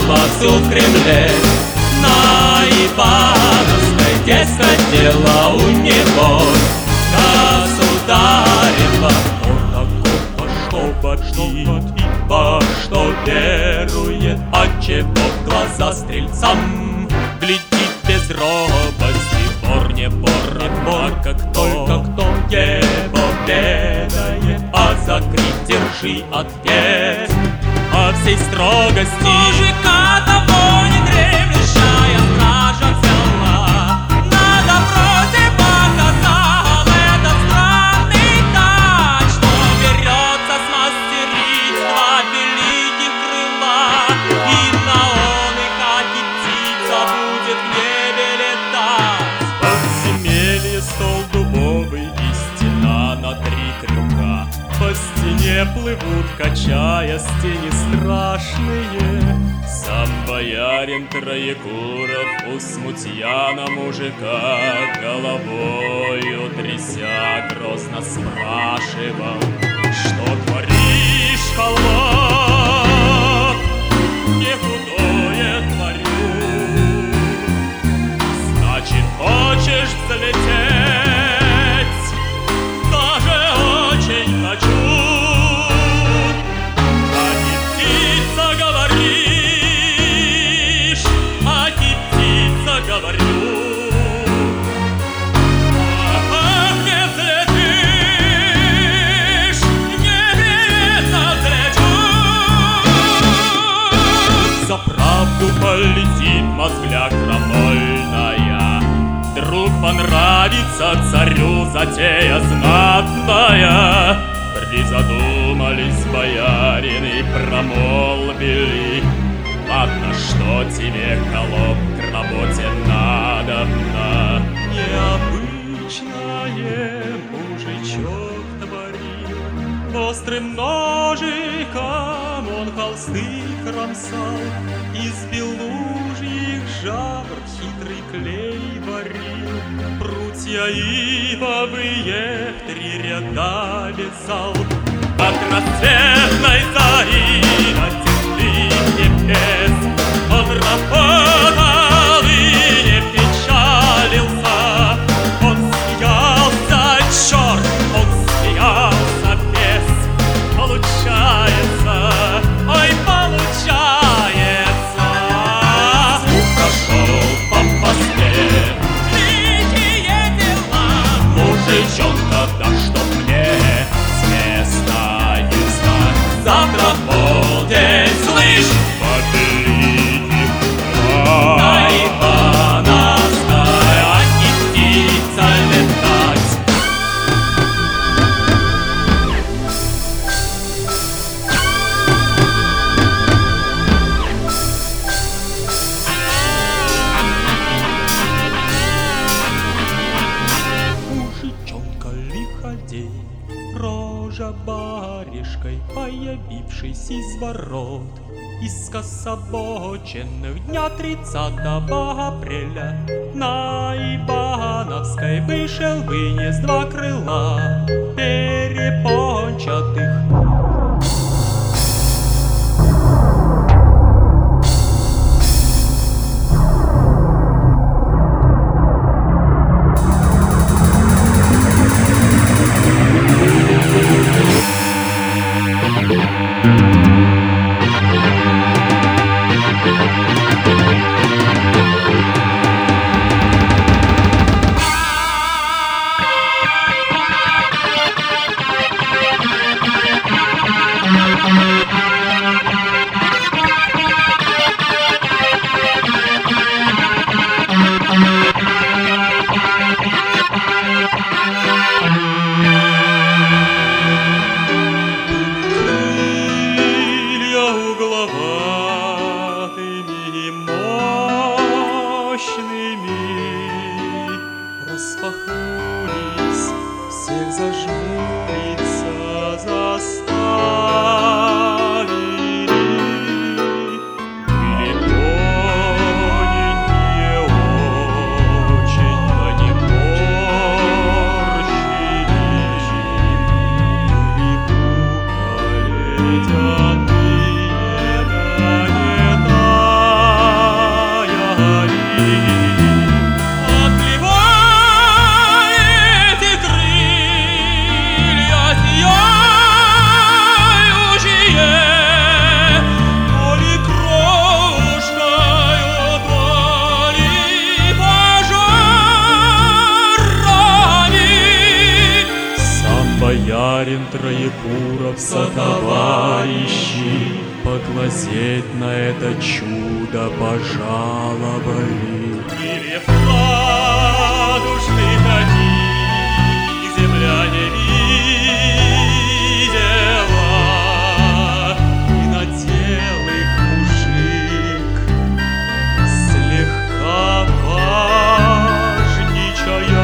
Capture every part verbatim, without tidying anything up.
вовсю в Кремле. На Ивановской дескать дело у него государева. Он такого, что бобит, во что верует, а чего в глаза стрельцам глядит без робости. Вор не вор, не вор, как только кто его ведает, а за крик держи ответ по всей строгости. Мужика того не дремлющая стража взяла, на допросе показал этот странный тач, что берется смастерить два великих крыла, и на он и как и птица будет в небе летать. Подземелье, стол дубовый и стена на три крюка. По стене плывут, качаясь, тени страшные. Сам боярин Троекуров у смутьяна мужика головою тряся грозно спрашивал: что творишь, холоп? Не худое творю. Значит, хочешь взлететь? Даже очень хочу. Полетит мозгля крамольная, вдруг понравится царю затея знатная. Призадумались боярины, промолвили: ладно, что тебе, холоп, к работе надобно. Необычное мужичок творил, острым ножиком он холсты кромсал, из белужьих жабр хитрый клей варил, прутья ивовые в три ряда вязал. От рассветной зари до темных небес он работал и не печалился. Он смеялся, черт, он смеялся без. Получается, ой, получается. Мужичонка, да чтоб мне с места не знать. Завтра в полдень, слышь, по великих крылах на Ивановской и птица летать. Рожа баришкой, появившись из ворот, из скособоченных дня тридцатого апреля на Ивановской вышел, вынес два крыла перепончатых. троекуровца товарищи поглазеть на это чудо пожаловали. Крыльев радужных одних земля не видела, и надел их мужик слегка важничая.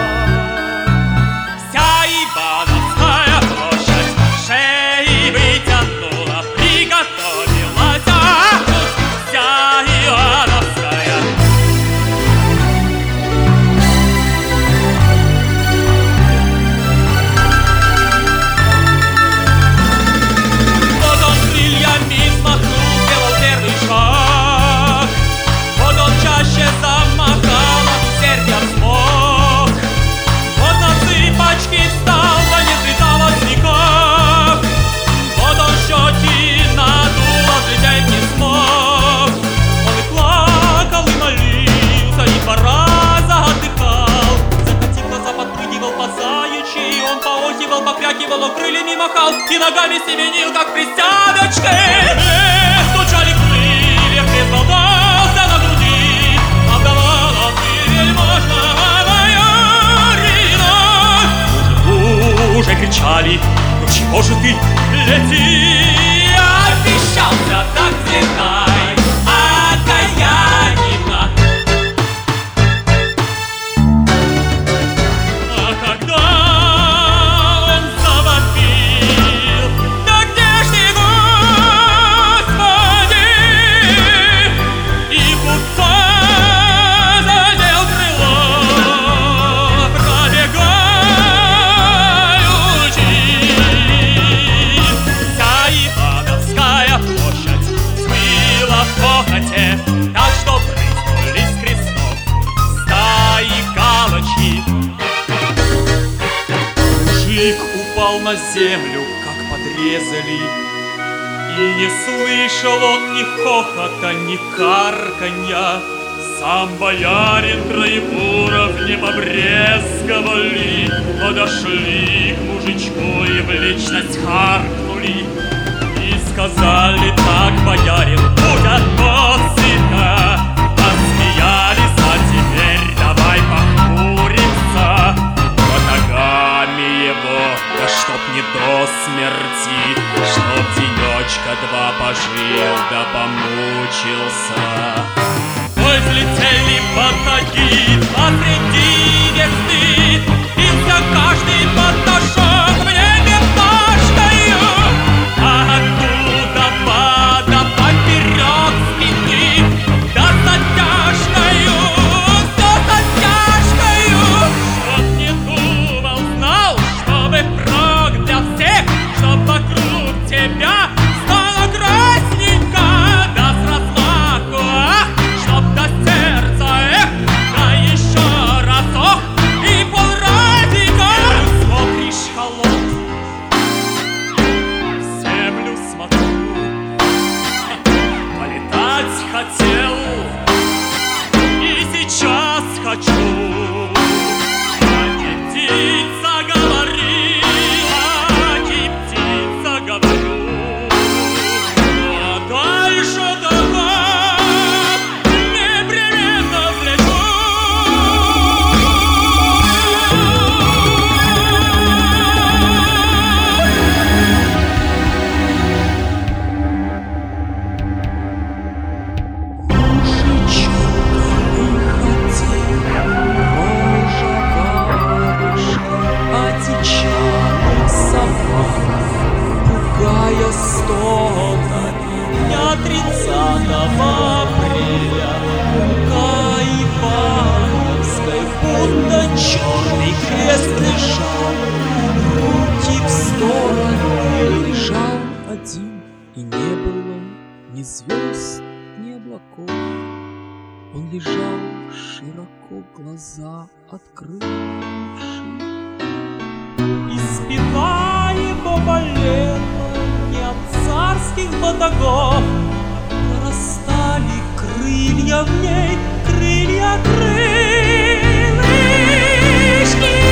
Вся Ивановская площадь шеи вытянула, приготовилась, а тут вся Ивановская. Вот он крыльями взмахнул, сделал первый шаг, вот он чаще замахал, от сердца смог. Вот на цыпочки встал, да не сбежалось никак. Вот он щеки надул, а взлететь не смог. Он и плакал, и молился, и два раза отдыхал. Закатив глаза, подпрыгивал по заячьи, он поохивал, покрякивал, он крыльями махал и ногами семенил, как пристявочки. Стучали крылья, крест болтался на груди, обдавала пыль вельможного боярина. Уже кричали: ну чего же ты лети? Обещался, так взлетай, окаянина. А когда он завопил: да где ж ты, Господи? И купца задел крыло, пробегаючи. Вся Ивановская площадь взвыла в хохоте, так что прыснули с крестов стаи галочки. Мужик упал на землю, как подрезали, и не слышал он ни хохота, ни карканья. Сам боярин Троекуров не побрезговали, подошли к мужичку и в личность харкнули. И сказали так: боярин, будь от сына. Посмеялись, а теперь давай похмуримся батагами его, да чтоб не до смерти, чтоб денечка два пожил да помучился. Ой, взлетели батаги посреди весны, бился каждый баташок в небе башною, а оттуда пада поперек спины, да с оттяжкою, все с оттяжкою. Чтоб не думал, знал, чтобы прок для всех, чтоб вокруг тебя стало красненько, да с размаху, ах, чтоб до сердца, эх, да еще разок и полразика. Смотришь, холод, в землю смотрю, полетать хотел и сейчас хочу. А не птица говорила, не птица говорю, а дальше давай непременно взлечу. Пугая стонами дня тридцатого апреля, лука Ивановской, будто черный крест лежал, руки в стороны. Лежал один, и не было ни звезд, ни облаков. Он лежал широко, глаза открывши, и спина его болела не от царских батагов. Прорастали крылья в ней, крылья крылышки.